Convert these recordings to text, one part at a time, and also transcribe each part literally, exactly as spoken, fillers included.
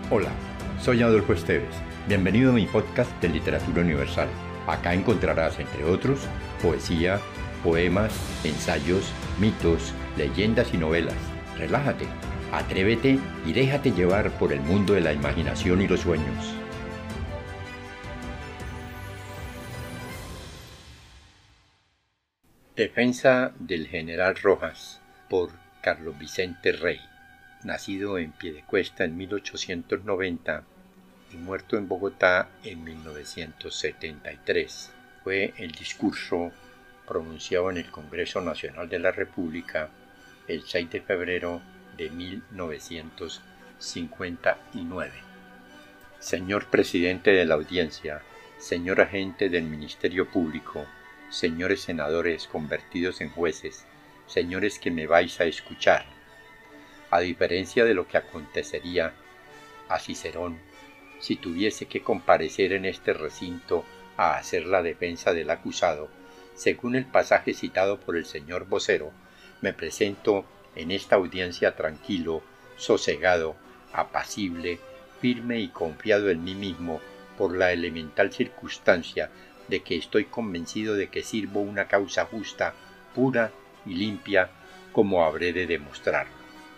Hola, soy Adolfo Esteves. Bienvenido a mi podcast de Literatura Universal. Acá encontrarás, entre otros, poesía, poemas, ensayos, mitos, leyendas y novelas. Relájate, atrévete y déjate llevar por el mundo de la imaginación y los sueños. Defensa del general Rojas, por Carlos Vicente Rey. Nacido en Piedecuesta en mil ochocientos noventa y muerto en Bogotá en mil novecientos setenta y tres. Fue el discurso pronunciado en el Congreso Nacional de la República el seis de febrero de mil novecientos cincuenta y nueve. Señor presidente de la audiencia, señor agente del Ministerio Público, señores senadores convertidos en jueces, señores que me vais a escuchar. A diferencia de lo que acontecería a Cicerón si tuviese que comparecer en este recinto a hacer la defensa del acusado, según el pasaje citado por el señor vocero, me presento en esta audiencia tranquilo, sosegado, apacible, firme y confiado en mí mismo por la elemental circunstancia de que estoy convencido de que sirvo una causa justa, pura y limpia, como habré de demostrarlo.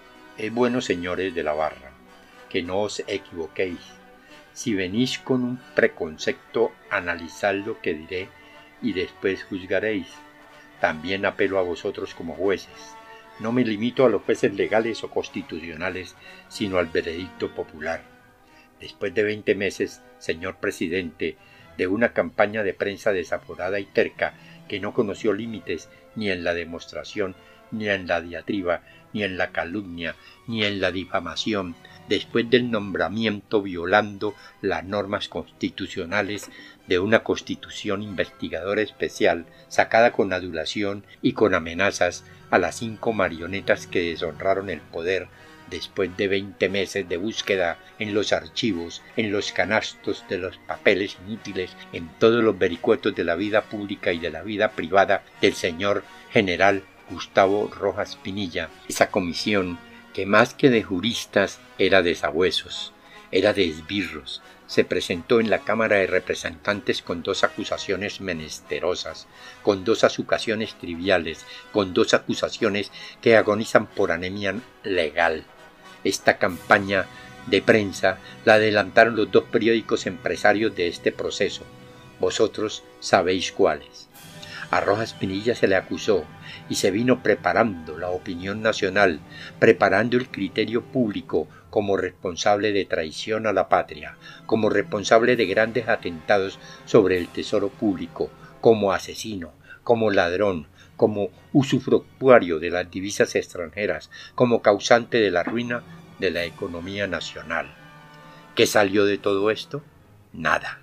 Es bueno, señores de la barra, que no os equivoquéis. Si venís con un preconcepto, analizad lo que diré y después juzgaréis. También apelo a vosotros como jueces. No me limito a los jueces legales o constitucionales, sino al veredicto popular. Después de veinte meses, señor presidente, de una campaña de prensa desaforada y terca que no conoció límites ni en la demostración, ni en la diatriba, ni en la calumnia, ni en la difamación, después del nombramiento violando las normas constitucionales de una constitución investigadora especial, sacada con adulación y con amenazas a las cinco marionetas que deshonraron el poder después de veinte meses de búsqueda en los archivos, en los canastos de los papeles inútiles, en todos los vericuetos de la vida pública y de la vida privada del señor general Gustavo Rojas Pinilla. Esa comisión, que más que de juristas era de sabuesos, era de esbirros, se presentó en la Cámara de Representantes con dos acusaciones menesterosas, con dos acusaciones triviales, con dos acusaciones que agonizan por anemia legal. Esta campaña de prensa la adelantaron los dos periódicos empresarios de este proceso. Vosotros sabéis cuáles. A Rojas Pinilla se le acusó y se vino preparando la opinión nacional, preparando el criterio público como responsable de traición a la patria, como responsable de grandes atentados sobre el tesoro público, como asesino, como ladrón, como usufructuario de las divisas extranjeras, como causante de la ruina de la economía nacional. ¿Qué salió de todo esto? Nada,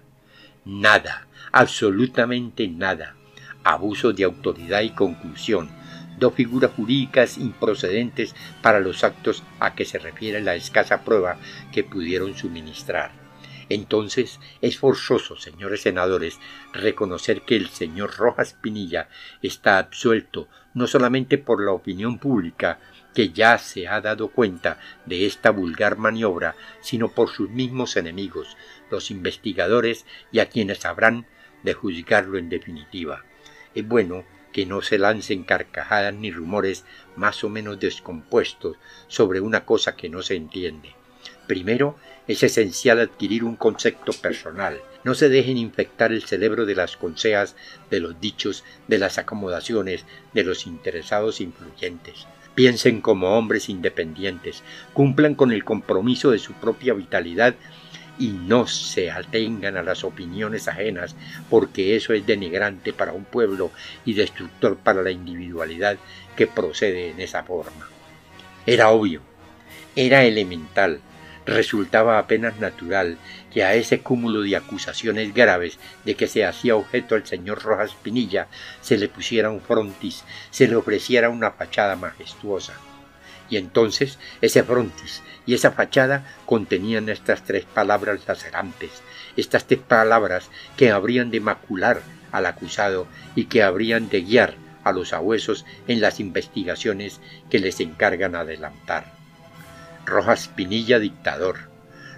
nada, absolutamente nada. Abuso de autoridad y conclusión, dos figuras jurídicas improcedentes para los actos a que se refiere la escasa prueba que pudieron suministrar. Entonces es forzoso, señores senadores, reconocer que el señor Rojas Pinilla está absuelto no solamente por la opinión pública, que ya se ha dado cuenta de esta vulgar maniobra, sino por sus mismos enemigos, los investigadores, y a quienes habrán de juzgarlo en definitiva. Es bueno que no se lancen carcajadas ni rumores más o menos descompuestos sobre una cosa que no se entiende. Primero, es esencial adquirir un concepto personal. No se dejen infectar el cerebro de las consejas, de los dichos, de las acomodaciones, de los interesados influyentes. Piensen como hombres independientes, cumplan con el compromiso de su propia vitalidad y no se atengan a las opiniones ajenas, porque eso es denigrante para un pueblo y destructor para la individualidad que procede en esa forma. Era obvio, era elemental, resultaba apenas natural que a ese cúmulo de acusaciones graves de que se hacía objeto el señor Rojas Pinilla se le pusiera un frontis, se le ofreciera una fachada majestuosa. Y entonces ese frontis y esa fachada contenían estas tres palabras lacerantes, estas tres palabras que habrían de macular al acusado y que habrían de guiar a los sabuesos en las investigaciones que les encargan adelantar. Rojas Pinilla dictador,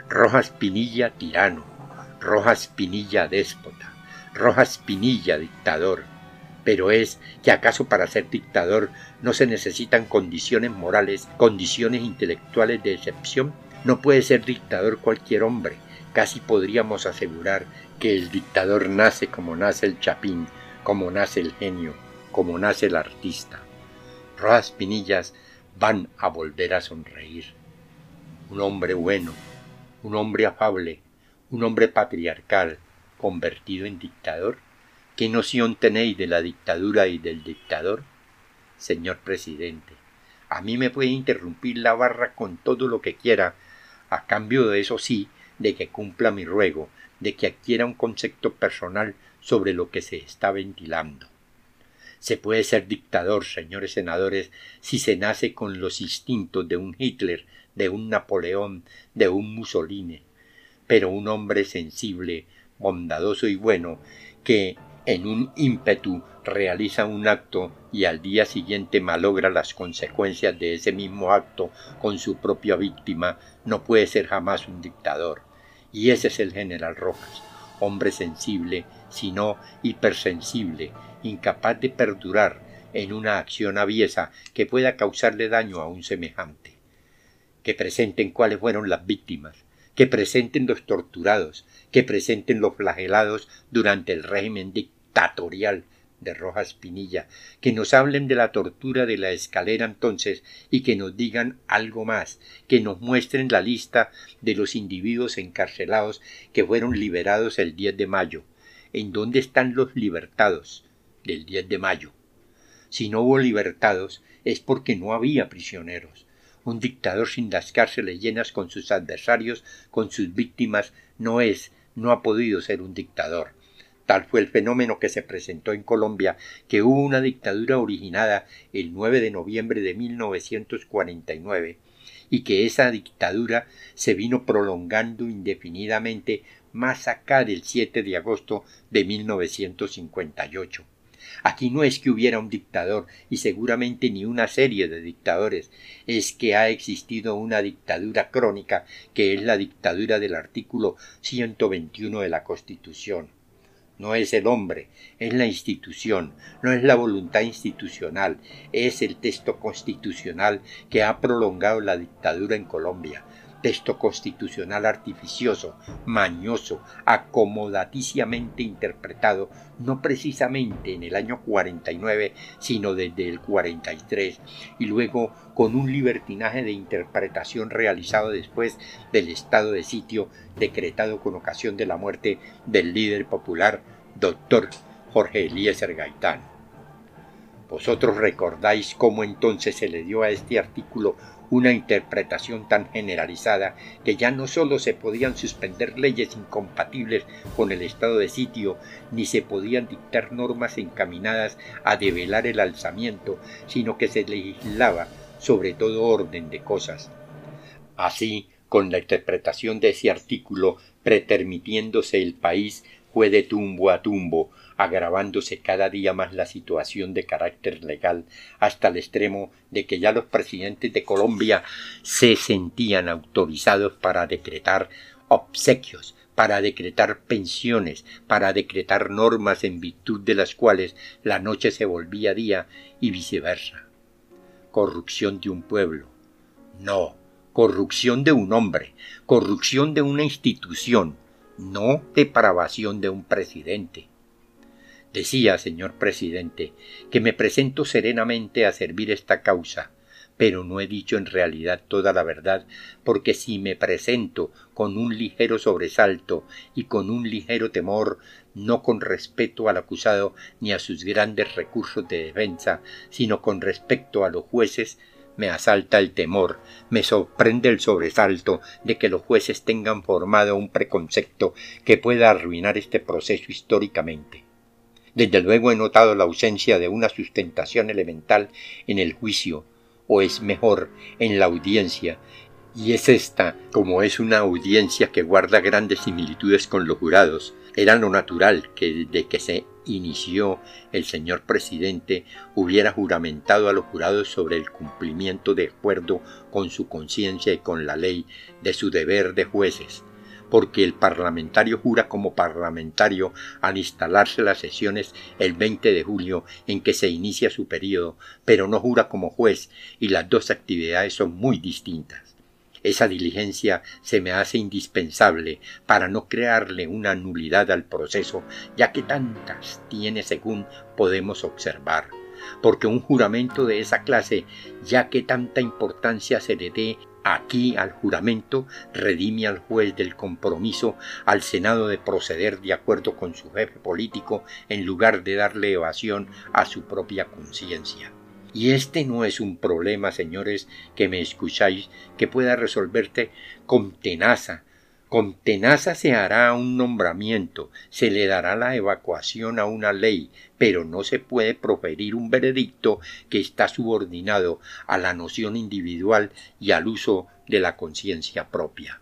Rojas Pinilla tirano, Rojas Pinilla déspota, Rojas Pinilla dictador. Pero es que acaso para ser dictador no se necesitan condiciones morales, condiciones intelectuales de excepción. No puede ser dictador cualquier hombre. Casi podríamos asegurar que el dictador nace como nace el chapín, como nace el genio, como nace el artista. Rojas Pinillas van a volver a sonreír. Un hombre bueno, un hombre afable, un hombre patriarcal, convertido en dictador. ¿Qué noción tenéis de la dictadura y del dictador? Señor presidente, a mí me puede interrumpir la barra con todo lo que quiera, a cambio de eso sí, de que cumpla mi ruego, de que adquiera un concepto personal sobre lo que se está ventilando. Se puede ser dictador, señores senadores, si se nace con los instintos de un Hitler, de un Napoleón, de un Mussolini, pero un hombre sensible, bondadoso y bueno, que en un ímpetu realiza un acto y al día siguiente malogra las consecuencias de ese mismo acto con su propia víctima, no puede ser jamás un dictador. Y ese es el general Rojas, hombre sensible, sino hipersensible, incapaz de perdurar en una acción aviesa que pueda causarle daño a un semejante. Que presenten cuáles fueron las víctimas, que presenten los torturados, que presenten los flagelados durante el régimen dictatorial de Rojas Pinilla, que nos hablen de la tortura de la escalera entonces y que nos digan algo más, que nos muestren la lista de los individuos encarcelados que fueron liberados el diez de mayo. ¿En dónde están los libertados del diez de mayo? Si no hubo libertados es porque no había prisioneros. Un dictador sin las cárceles llenas con sus adversarios, con sus víctimas, no es, no ha podido ser un dictador. Tal fue el fenómeno que se presentó en Colombia, que hubo una dictadura originada el nueve de noviembre de mil novecientos cuarenta y nueve, y que esa dictadura se vino prolongando indefinidamente más acá del siete de agosto de mil novecientos cincuenta y ocho. Aquí no es que hubiera un dictador y seguramente ni una serie de dictadores, es que ha existido una dictadura crónica que es la dictadura del artículo ciento veintiuno de la Constitución. No es el hombre, es la institución, no es la voluntad institucional, es el texto constitucional que ha prolongado la dictadura en Colombia. Texto constitucional artificioso, mañoso, acomodaticiamente interpretado, no precisamente en el año cuarenta y nueve, sino desde el cuarenta y tres, y luego con un libertinaje de interpretación realizado después del estado de sitio decretado con ocasión de la muerte del líder popular, doctor Jorge Eliezer Gaitán. Vosotros recordáis cómo entonces se le dio a este artículo una interpretación tan generalizada que ya no sólo se podían suspender leyes incompatibles con el estado de sitio, ni se podían dictar normas encaminadas a develar el alzamiento, sino que se legislaba sobre todo orden de cosas. Así, con la interpretación de ese artículo, pretermitiéndose el país, fue de tumbo a tumbo, agravándose cada día más la situación de carácter legal, hasta el extremo de que ya los presidentes de Colombia se sentían autorizados para decretar obsequios, para decretar pensiones, para decretar normas en virtud de las cuales la noche se volvía día y viceversa. Corrupción de un pueblo. No, corrupción de un hombre, corrupción de una institución, no depravación de un presidente. Decía, señor presidente, que me presento serenamente a servir esta causa, pero no he dicho en realidad toda la verdad, porque si me presento con un ligero sobresalto y con un ligero temor, no con respeto al acusado ni a sus grandes recursos de defensa, sino con respecto a los jueces, me asalta el temor, me sorprende el sobresalto de que los jueces tengan formado un preconcepto que pueda arruinar este proceso históricamente. Desde luego he notado la ausencia de una sustentación elemental en el juicio, o es mejor, en la audiencia, y es esta, como es una audiencia que guarda grandes similitudes con los jurados, era lo natural que desde que se inició el señor presidente, hubiera juramentado a los jurados sobre el cumplimiento de acuerdo con su conciencia y con la ley de su deber de jueces, porque el parlamentario jura como parlamentario al instalarse las sesiones el veinte de julio en que se inicia su periodo, pero no jura como juez, y las dos actividades son muy distintas. Esa diligencia se me hace indispensable para no crearle una nulidad al proceso, ya que tantas tiene según podemos observar, porque un juramento de esa clase, ya que tanta importancia se le dé aquí al juramento, redime al juez del compromiso, al Senado de proceder de acuerdo con su jefe político en lugar de darle evasión a su propia conciencia. Y este no es un problema, señores, que me escucháis, que pueda resolverte con tenaza. Con tenaza se hará un nombramiento, se le dará la evacuación a una ley, pero no se puede proferir un veredicto que está subordinado a la noción individual y al uso de la conciencia propia.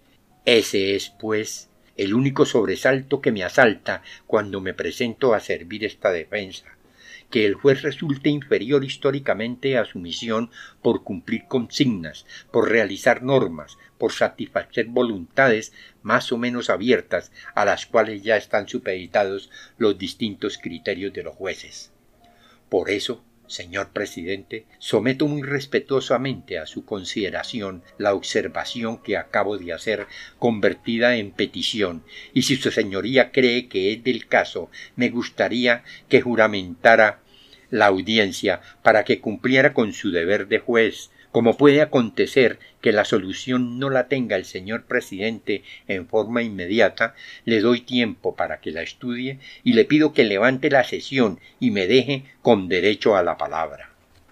Ese es, pues, el único sobresalto que me asalta cuando me presento a servir esta defensa, que el juez resulte inferior históricamente a su misión por cumplir consignas, por realizar normas, por satisfacer voluntades más o menos abiertas a las cuales ya están supeditados los distintos criterios de los jueces. Por eso, señor presidente, someto muy respetuosamente a su consideración la observación que acabo de hacer, convertida en petición, y si su señoría cree que es del caso, me gustaría que juramentara la audiencia para que cumpliera con su deber de juez. Como puede acontecer que la solución no la tenga el señor presidente en forma inmediata, le doy tiempo para que la estudie y le pido que levante la sesión y me deje con derecho a la palabra.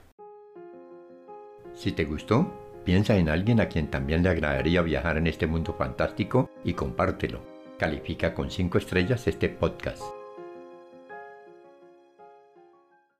Si te gustó, piensa en alguien a quien también le agradaría viajar en este mundo fantástico y compártelo. Califica con cinco estrellas este podcast.